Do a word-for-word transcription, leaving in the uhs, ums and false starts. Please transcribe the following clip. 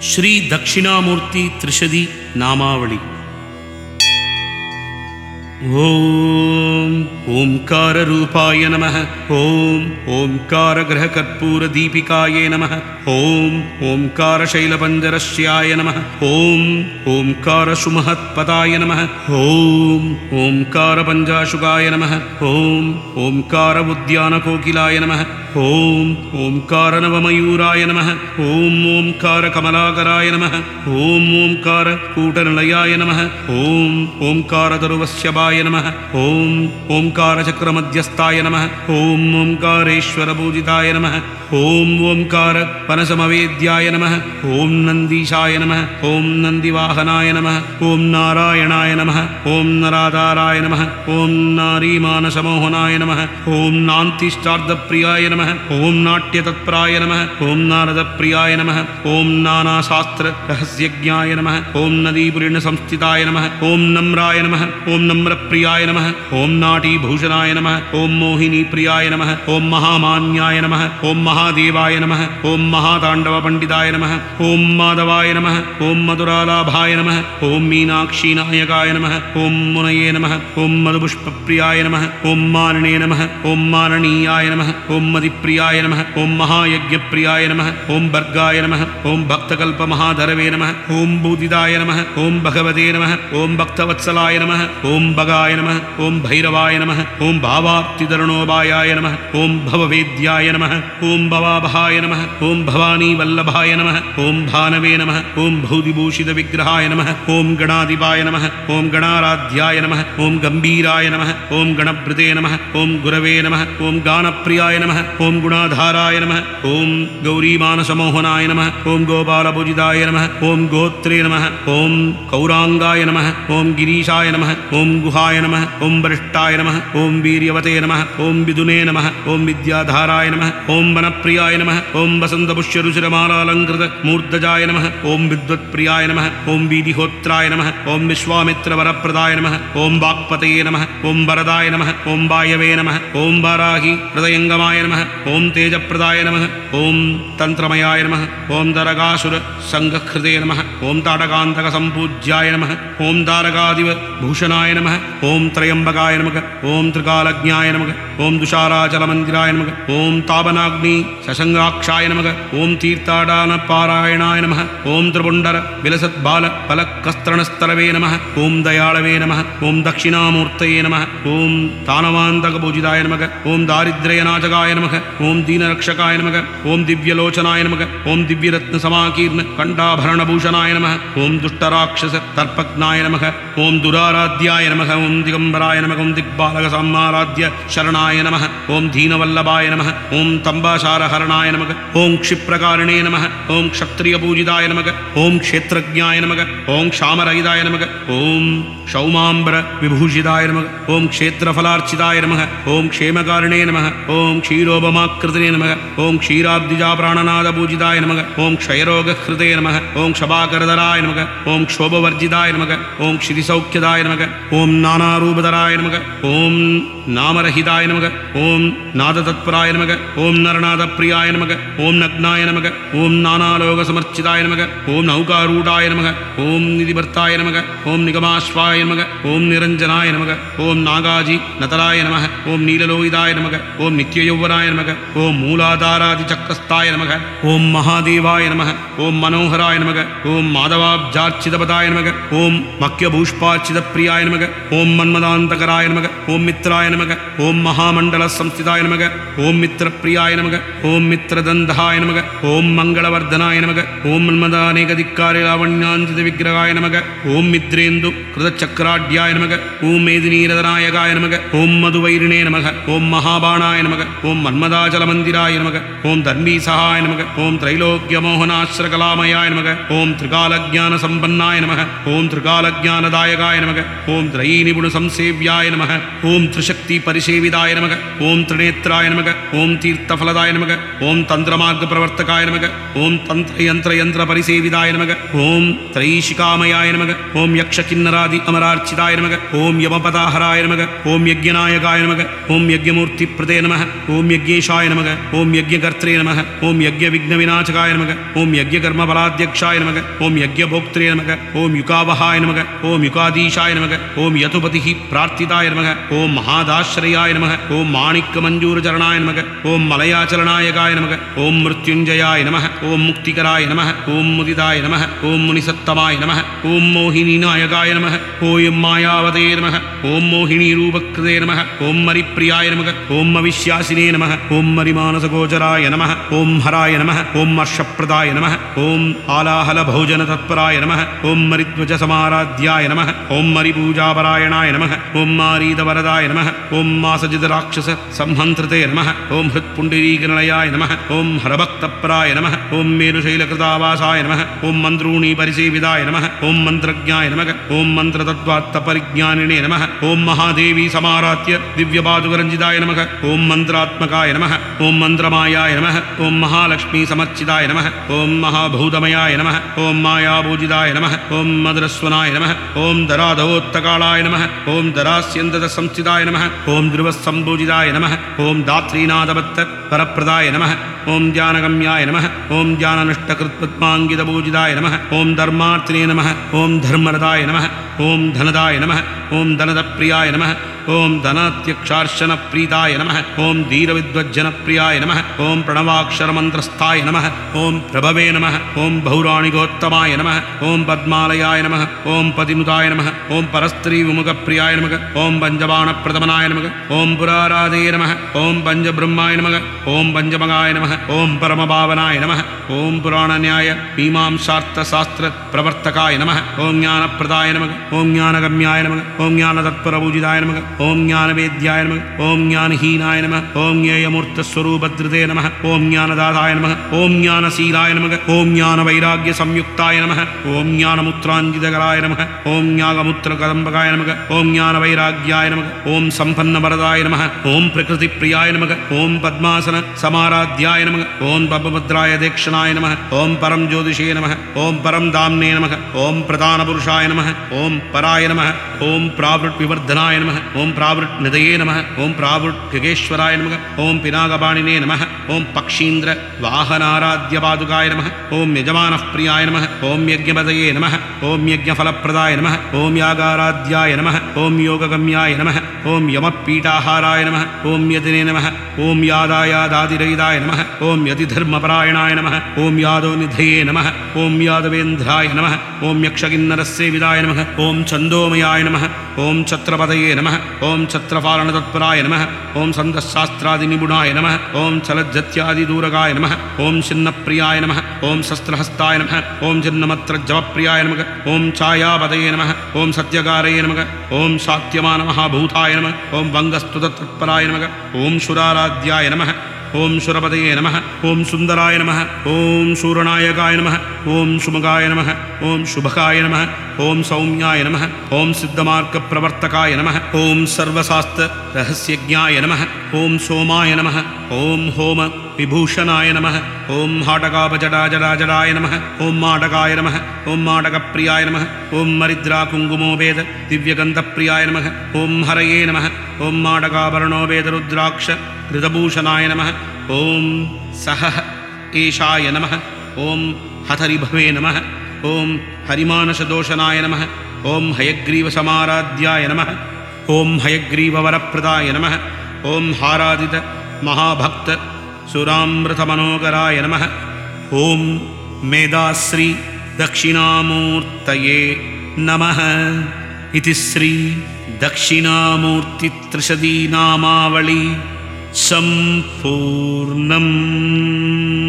ಶ್ರೀ ದಕ್ಷಿಣಾಮೂರ್ತಿ ತ್ರಿಷದಿ ನಾಮಾವಳಿ. ಓಂ ಓಂಕಾರ ರೂಪಾಯ ನಮಃ. ಓಂ ಓಂಕಾರ ಗ್ರಹ ಕರ್ಪೂರ ದೀಪಿಕಾಯೇ ನಮಃ. ಓಂ ಓಂಕಾರ ಶೈಲಪಂಜರಶ್ಯಾಯ ನಮಃ. ಓಂ ಓಂಕಾರ ಸುಮಹತ್ಪದಾಯ ನಮಃ. ಓಂ ಓಂಕಾರ ಪಂಜಾಶುಗಾಯ ನಮಃ. ಓಂ ಓಂಕಾರ ಉದ್ಯಾನ ಕೋಕಿಲಾಯ ನಮಃ. ಓಂ ಓಂಕಾರ ನವಮಯೂರಾಯ ನಮಃ. ಓಂ ಓಂಕಾರ ಕಮಲಾಕರಾಯ ನಮಃ. ಓಂ ಓಂಕಾರ ಕೂಟನಿಲಯಾಯ ನಮಃ. ಓಂ ಓಂಕಾರ ಧರುವಸ್ಯಭಾಯ ನಮಃ. ಓಂ ಓಂಕಾರ ಚಕ್ರಮಧ್ಯಸ್ಥಾಯ ನಮಃ. ಓಂ ಓಂಕಾರೇಶ್ವರ ಪೂಜಿತಾಯ ನಮಃ. ಓಂ ಓಂಕಾರ ಪನಸಮವೇದ್ಯಾಯ ನಮಃ. ಓಂ ನಂದೀಶಾಯ ನಮಃ. ಓಂ ನಂದಿವಾಹನಾಯ ನಮಃ. ಓಂ ನಾರಾಯಣಾಯ ನಮಃ. ಓಂ ನರಾಧಾರಾಯ ನಮಃ. ಓಂ ನಾರೀಮಾನಸಮೋಹನಾಯ ನಮಃ. ಓಂ ನಾಂತಿಷ್ಟಾರ್ಧಪ್ರಿಯಾಯ ನಮಃ. ಓಂ ನಾಟ್ಯತತ್ಪರಾಯ ನಮಃ. ಓಂ ನಾರದಪ್ರಿಯಾಯ ನಮಃ. ಓಂ ನಾನಾಶಾಸ್ತ್ರ ರಹಸ್ಯಜ್ಞಾಯ ನಮಃ. ಓಂ ನದೀಪುರಿಣ ಸಂಸ್ಥಿತಾಯ ನಮಃ. ಓಂ ನಮ್ರಾಯ ನಮಃ. ಓಂ ನಮ್ರಪ್ರಿಯಾಯ ನಮಃ. ಓಂ ನಾಟೀಭೂಷಣಾಯ ನಮಃ. ಓಂ ಮೋಹಿನೀಪ್ರಿಯಾಯ ನಮಃ. ಓಂ ಮಹಾಮಾನ್ಯಾಯ ನಮಃ. ಓಂ ಮಹಾದೇವಾಯ ನಮಃ. ಓಂ ಮಹಾತಾಂಡವ ಪಂಡಿತಾಯ ನಮಃ. ಓಂ ಮಾಧವಾಯ ನಮಃ. ಓಂ ಮಧುರಾಲಾಭಾಯ ನಮಃ. ಓಂ ಮೀನಾಕ್ಷೀನಾಯಕಾಯ ನಮಃ. ಓಂ ಮುನಯೇ ನಮಃ. ಓಂ ಮಧುಪುಷ್ಪಪ್ರಿಯಾಯ ನಮಃ. ಓಂ ಮಾರಣೇ ನಮಃ. ಓಂ ಮಾರಣೀಯಾಯ ನಮಃ. ಓಂ ಮದಿಪ್ರಿಯಾಯ ನಮಃ. ಓಂ ಮಹಾಯಜ್ಞಪ್ರಿಯಾಯ ನಮಃ. ಓಂ ಭರ್ಗಾಯ ನಮಃ. ಓಂ ಭಕ್ತಕಲ್ಪಮಹಾಧರವೇ ನಮಃ. ಓಂ ಬೂದಿದಾಯ ನಮಃ. ಓಂ ಭಗವತೆ ನಮಃ. ಓಂ ಭಕ್ತವತ್ಸಲಾಯ ನಮಃ. ಓಂ ಭಗಾಯ ನಮಃ. ಓಂ ಭೈರವಾಯ ನಮಃ. ಓಂ ಭಾವಾಪ್ತಿಧರಣೋಪಾಯಾಯ ನಮಃ. ಓಂ ಭವವೇದ್ಯಾಯ ನಮಃ. ಓಂ ಭವಾಭಾಯ ನಮಃ. ಓಂ ಭವಾನಿ ವಲ್ಲಭಾಯ ನಮಃ. ಓಂ ಭಾನವೇ ನಮಃ. ಓಂ ಭೂತಿಭೂಷಿತ ವಿಗ್ರಹಾಯ ನಮಃ. ಓಂ ಗಣಾಧಿಪಾಯ ನಮಃ. ಓಂ ಗಣಾರಾಧ್ಯಾಯ ನಮಃ. ಓಂ ಗಂಭೀರಾಯ ನಮಃ. ಓಂ ಗಣಭೃತೆ ನಮಃ. ಓಂ ಗುರವೇ ನಮಃ. ಓಂ ಗಾನಪ್ರಿಯಾಯ ನಮಃ. ಓಂ ಗುಣಾಧಾರಾಯ ನಮಃ. ಓಂ ಗೌರೀಮಾನಸಮೋಹನಾಯ ನಮಃ. ಓಂ ಗೋಪಾಲಪೂಜಿತಾಯ ನಮಃ. ಓಂ ಗೋತ್ರೇ ನಮಃ. ಓಂ ಕೌರಾಂಗಾಯ ನಮಃ. ಓಂ ಗಿರೀಶಾಯ ನಮಃ. ಓಂ ಗುಹಾಯ ನಮಃ. ಓಂ ವರಿಷ್ಠಾಯ ನಮಃ. ಓಂ ವೀರ್ಯವತೆ ನಮಃ. ಓಂ ವಿದುನೇ ನಮಃ. ಓಂ ವಿದ್ಯಾಧಾರಾಯ ನಮಃ. ಓಂ ವನಪ್ರಿಯಾಯ ನಮಃ. ಓಂ ವಸಂತಪುಷ್ಯರುಚಿರಮಾಲಾಲಂಕೃತ ಮೂರ್ಧಜಾಯ ನಮಃ. ಓಂ ವಿದ್ವತ್ಪ್ರಿಯಾಯ ನಮಃ. ಓಂ ವೀದಿಹೋತ್ರಾಯ ನಮಃ. ಓಂ ವಿಶ್ವಾಮಿತ್ರವರಪ್ರದಾಯ ನಮಃ. ಓಂ ವಾಕ್ಪತಯೇ ನಮಃ. ಓಂ ವರದಾಯ ನಮಃ. ಓಂ ವಾಯವೇ ನಮಃ. ಓಂ ವಾರಾಹಿ ಹೃದಯಂಗಮಾಯ ನಮಃ. ಓಂ ತೇಜಪ್ರದಾಯ ನಮಃ. ಓಂ ತಂತ್ರಮಯಾಯ ನಮಃ. ಓಂ ದರಗಾಸುರ ಸಂಘಹೃದಯ ನಮಃ. ಓಂ ತಾಟಕಾಂತಕ ಸಂಪೂಜ್ಯಾಯ ನಮಃ. ಓಂ ತಾರಕಾದಿವ ಭೂಷಣಾಯ ನಮಃ. ಓಂ ತ್ರಯಂಬಕಾಯ ನಮಃ. ಓಂ ತ್ರಿಕಾಲಜ್ಞಾಯ ನಮಃ. ಓಂ ದುಷಾರಾಚಲಮಂದಿರಾಯ ನಮಃ. ಓಂ ತಾಪನಾಗ್ನಿ ಸಶಂಗಾಕ್ಷಾಯ ನಮಃ. ಓಂ ತೀರ್ಥಾಡಾನ ಪಾರಾಯಣಾಯ ನಮಃ. ಓಂ ತ್ರಿಪುಂಡರ ವಿಲಸದ್ಬಾಲ ಫಲಕಸ್ತರಣಸ್ಥಲವೇ ನಮಃ. ಓಂ ದಯಾಳವೇ ನಮಃ. ಓಂ ದಕ್ಷಿಣಾಮೂರ್ತಯೇ ನಮಃ. ಓಂ ತಾನವಾಂತಕ ಪೂಜಿತಾಯ ನಮಃ. ಓಂ ದಾರಿದ್ರ್ಯನಾಶಕಾಯ ನಮಃ. ಓಂ ದೀನರಕ್ಷಕಾಯ ನಮಃ. ಓಂ ದಿವ್ಯಲೋಚನಾಯ ನಮಃ. ಓಂ ದಿವ್ಯರತ್ನ ಸಮಾಕೀರ್ಣ ಕಂಠಾಭರಣಭೂಷಣಾಯ ನಮಃ. ಓಂ ದುಷ್ಟರಾಕ್ಷಸ ತರ್ಪಜ್ಞಾಯ ನಮಃ. ಓಂ ದುರಾರಾಧ್ಯಾಯ ನಮಃ. ಓಂ ದಿಗಂಬರಾಯ ನಮಃ. ಓಂ ದಿಗ್ಬಾಲಕ ಸಾಮಾರಾಧ್ಯ ಶರಣಾಯ ನಮಃ. ಓಂ ದೀನವಲ್ಲಭಾಯ ನಮಃ. ಓಂ ತಂಬಾಸಾರಹರಣಾಯ ನಮಃ. ಓಂ ಕ್ಷಿಪ್ರಕಾರಿಣೇ ನಮಃ. ಓಂ ಕ್ಷತ್ರಿಯಪೂಜಿತಾಯ ನಮಃ. ಓಂ ಕ್ಷೇತ್ರಜ್ಞಾಯ ನಮಃ. ಓಂ ಕ್ಷಾಮರಹಿತಾಯ ನಮಃ. ಓಂ ಶೌಮಾಂಬರ ವಿಭೂಷಿತಾಯ ನಮಃ. ಓಂ ಕ್ಷೇತ್ರಫಲಾರ್ಚಿತಾಯ ನಮಃ. ಓಂ ಕ್ಷೇಮಕಾರಿಣೇ ನಮಃ. ಓಂ ಕ್ಷೀರೋಪಮಾಕೃತನೇ ನಮಃ. ಓಂ ಕ್ಷೀರಾಬ್ಧಿಜಾಪ್ರಾಣನಾದ ಪೂಜಿತಾಯ ನಮಃ. ಓಂ ಕ್ಷಯರೋಗಹೃತೆ ನಮಃ. ಓಂ ಕ್ಷಪಾಕರಧರಾಯ ನಮಃ. ಓಂ ಕ್ಷೋಭವರ್ಜಿತಾಯ ನಮಃ. ಓಂ ಕ್ಷಿತಿಸೌಖ್ಯದಾಯ ನಮಃ. ಓಂ ನಾನಾರೂಪಧರಾಯ ನಮಃ. ಓಂ ನಾಮರಹಿತಾಯ ನಮಃ. ಓಂ ನಾದತತ್ಪರಾಯ ನಮಃ. ಓಂ ನರನಾದಪ್ರಿಯಾಯ ನಮಃ. ಓಂ ನಗ್ನಾಯ ನಮಃ. ಓಂ ನಾನಾಲೋಕಸಮರ್ಚಿತಾಯ ನಮಃ. ಓಂ ನೌಕಾರೂಢಾಯ ನಮಃ. ಓಂ ನಿಧಿಭರ್ತಾಯ ನಮಃ. ಓಂ ನಿಗಮಾಶ್ವಾಯ ನಮಃ. ಓಂ ನಿರಂಜನಾಯ ನಮಃ. ಓಂ ನಾಗಾಜಿ ನತರಾಯ ನಮಃ. ಓಂ ನೀಲಲೋಹಿತಾಯ ನಮಃ. ಓಂ ನಿತ್ಯಯೌವನಾಯ ನಮಃ. ಓಂ ಮೂಲಾಧಾರಾದಿಚಕ್ರಸ್ಥಾಯ ನಮಃ. ಓಂ ಮಹಾದೇವಾಯ ನಮಃ. ಓಂ ಮನೋಹರಾಯ ನಮಃ. ಓಂ ಮಾಧವಾಬ್ಜಾರ್ಚಿತಪದಾಯ ನಮಃ. ಓಂ ಮಕ್ಯಭೂಷ್ಪಾರ್ಚಿತಪ್ರಿಯಾಯ ನಮಃ. ಓಂ ಮನ್ಮದಾಂತಕರಾಯ ನಮಃ. ಓಂ ಮಿತ್ರಾಯ ನಮಃ. ಓಂ ಮಹಾಮಂಡಲ ಸಂಸ್ಥಿತಾಯ ನಮಃ. ಓಂ ಮಿತ್ರಪ್ರಿಯಾಯ ನಮಃ. ಓಂ ಮಿತ್ರದಂಧಾಯ ನಮಃ. ಓಂ ಮಂಗಳವರ್ಧನಾಯ ನಮಃ. ಓಂ ಮನ್ಮದಾನೇಕ ಧಿಕ್ಕಾರಿ ಲಾವಣ್ಯಾಂಜಿತ ವಿಗ್ರಹಾಯ ನಮಃ. ಓಂ ಮಿದ್ರೇಂದು ಕೃತಚಕ್ರಾಢ್ಯಾಯ ನಮಃ. ಓಂ ಮೇದಿನೀರದನಾಯಕಾಯ ನಮಃ. ಓಂ ಮಧುವೈರಿಣೇ ನಮಃ. ಓಂ ಮಹಾಬಾಣಾಯ ನಮಃ. ಓಂ ಮನ್ಮದಾಚಲಮಂದಿರಾಯ ನಮಃ. ಓಂ ಧರ್ಮೀಸಹಾಯ ನಮಃ. ಓಂ ತ್ರೈಲೋಕ್ಯಮೋಹನಾಶ್ರಕಲಾಮಯಾಯ ನಮಃ. ಓಂ ತ್ರಿಕಾಲಜ್ಞಾನ ಸಂಪನ್ನಾಯ ನಮಃ. ಓಂ ತ್ರಿಕಾಲಜ್ಞಾನದಾಯಕಾಯ ನಮಃ. ಓಂ ತ್ರಯೀನಿಪುಣ ಸಂಸೇವ್ಯಾಯ ನಮಃ. ಓಂ ತ್ರಿಶಕ್ತಿ ಪರಿಸೇವಿತಾಯ ನಮಃ. ಓಂ ತ್ರಿನೇತ್ರಾಯ ನಮಃ. ಓಂ ತೀರ್ಥಫಲದಾಯ ನಮಃ. नमः ओम तंत्रमार्गप्रवर्तकाय नमः ओम तंत्रयंत्रयंत्रपरिसेविताय नमः ओम त्रैशिकामयाय नमः ओम यक्षकिन्नरादि अमरार्चिताय नमः ओम यमपदाहराय नमः ओम यज्ञनायकाय नमः ओम यज्ञमूर्तिप्रदे नमः ओम यज्ञेशाय नमः ओम यज्ञकर्त्रे नमः ओम यज्ञविघ्नविनाशकाय नमः ओम यज्ञकर्मफलाध्यक्षाय नमः ओम यज्ञभोक्त्रे नमः ओम युकावहाय नमः ओम युकाधीशाय नमः ओम यतुपतिः प्रार्थिताय नमः ओम महादाश्रयाय नमः ओम माणिक्यमञ्जूरचरणाय नमः ओम मलयाचलनायकाय नमः ओम मृत्युञ्जयाय नमः ओम मुक्तिकराय नमः ओम मुदिताय नमः ओम मुनिसत्तमाय नमः ओम मोहिनीनायकाय नमः ओम मायावते नमः ओम मोहिनीरूपकृते नमः ओम मरिप्रियाय नमः ओम अविश्यासिने नमः ओम मरिमानसगोचराय नमः ओम हराय नमः ओम हर्षप्रदाय नमः ओम आलाहलभोजनतत्पराय नमः ओम मरिध्वजसमाराध्याय नमः ओम मरिपूजापरायणाय नमः ओम मारीतवरदाय नमः ओम मासजितराक्षस संहन्त्रते नमः ओम हृत्पुण्डरीकनिलयाय नमः ओम हरभक्तप्राय नमः ओम मेरुशैलकृतावासाय नमः ओम मन्त्रूणी परिसेविताय नमः ओम मन्त्रज्ञाय नमः ओम मन्त्रतत्त्वात्तपरिज्ञानिने नमः ओम महादेवी समाराध्य दिव्यपादुकरञ्जिताय नमः ओम मन्त्रात्मकाय नमः ओम मन्त्रमायाय नमः ओम महालक्ष्मी समर्चिताय नमः ओम महाभूतमयाय नमः ओम मायापूजिताय नमः ओम मधुरस्वनाय नमः ओम दराधवोत्तकालाय नमः ओम दरास्यन्ततसंस्थिताय नमः ओम ध्रुवसम्पूजिताय नमः ओम दात्रीनाथवत्त परप्रदाय नमः ओम ज्ञानगम्याय नमः ओम ज्ञाननिष्ठकृत्पद्माङ्गितपूजिताय नमः ओम धर्मार्थिने नमः ओम धर्मरदाय नमः ओम धनदाय नमः ओम धनदप्रियाय नमः ओम धनात्यक्षार्चनप्रीताय नमः ओम धीरविद्वज्जनप्रियाय नमः ओम प्रणवाक्षरमन्त्रस्थाय नमः ओम प्रभवे नमः ओम बहुराणिगोत्तमाय नमः ओम पद्मालयाय नमः ओम पतिनुताय नमः ओम परस्त्रीविमुखप्रियाय नमः ओम पञ्चबाणप्रदमनाय नमः ओम पुराराधे नमः ओम पञ्चब्रह्माय नमः ओम पञ्चमगाय नमः ओम परमभावनाय नमः ओम पुराणन्याय मीमांसार्थशास्त्रप्रवर्तकाय नमः ओम ज्ञानप्रदाय नमः ओम ज्ञानगम्याय नमः ओम ज्ञानतत्परपूजिताय नमः ओम ज्ञानवेद्याय नमः ओम ज्ञानहीनाय नमः ओम ज्ञेयमूर्तस्वरूपधृते नमः ओम ज्ञानदाताय नमः ओम ज्ञानशीलाय नमः ओम ज्ञानवैराग्यसंयुक्ताय नमः ओम ज्ञानमुत्राञ्जितकराय नमः ओम ज्ञानमुत्रकदम्बकाय नमः ओम ज्ञानवैराग्याय नमः ओम सम्पन्नवरदाय नमः ओम प्रकृतिप्रियाय नमः ओम पद्मासन समाराध्याय नमः ओम पद्मभद्राय दक्षिणाय नमः ओम परम ज्योतिषे नमः ओम परम दाम्ने नमः ओम प्रधानपुरुषाय नमः ओम पराय नमः ओम प्रावृट्विवर्धनाय नमः ओम प्रावृट्निधये नमः ओम प्रावृट्खगेश्वराय नमः ओम पिनाकपाणिने नमः ओम पक्षीन्द्र वाहनाराध्यपादुकाय नमः ओम यजमानप्रियाय नमः ओम यज्ञपतये नमः ओम यज्ञफलप्रदाय नमः ओम यागाराध्याय नमः ओम योगगम्याय नमः ओम यमपीठाहाराय नमः ओम यतिने नमः ओम यादायादादिरहिताय नमः ओम यतिधर्मपरायणाय नमः ओम यादवनिधये नमः ओम यादवेन्द्राय नमः ओम यक्षकिन्नरसेविताय नमः ओम छन्दोमयाय नमः ओम छत्रपतये नमः ओम छत्रपालनतत्पराय नमः ओम छन्दशास्त्रादिनिपुणाय नमः ओम चलज्जत्यादिदूरकाय नमः ओम छिन्नप्रियाय नमः ओम शस्त्रहस्ताय नमः ओम छिन्नमत्रजपप्रियाय नमः ओम छायापतये नमः ओम सत्यकारे नमः ओम सात्यमानमहाभूताय नमः ओम वङ्गस्तुतत्पराय नमः ओम शुराराध्याय नमः ओम शुरपतये नमः ओम सुंदराय नमः ओम शूरनायकाय नमः ओम सुमुखाय नमः ओम शुभकाय नमः ओम सौम्याय नमः ओम सिद्धमार्गप्रवर्तकाय नमः ओम सर्वशास्त्ररहस्यज्ञाय नमः ओम सोमाय नमः ओम होम विभूषणाय नमः ओम हाटकापजटाजटाजटाय नमः ओम माटकाय नमः ओम माटकप्रियाय नमः ओम मरिद्राकुङ्कुमोपेद दिव्यगन्धप्रियाय नमः ओम हरये नमः ओम माटकाभरणोपेदरुद्राक्ष कृतभूषणाय नमः ओम सह एषाय नमः ओम हथरिभवे नमः ओम हरिमानसदोषणाय नमः ओम हयग्रीवसमाराध्याय नमः ओम हयग्रीववरप्रदाय नमः ओम हारादित महाभक्त सुरामृतमनोकराय नमः ओम मेधाश्री दक्षिणामूर्तये नमः इति श्री दक्षिणामूर्तित्रिशदी नामावली सम्पूर्णम्।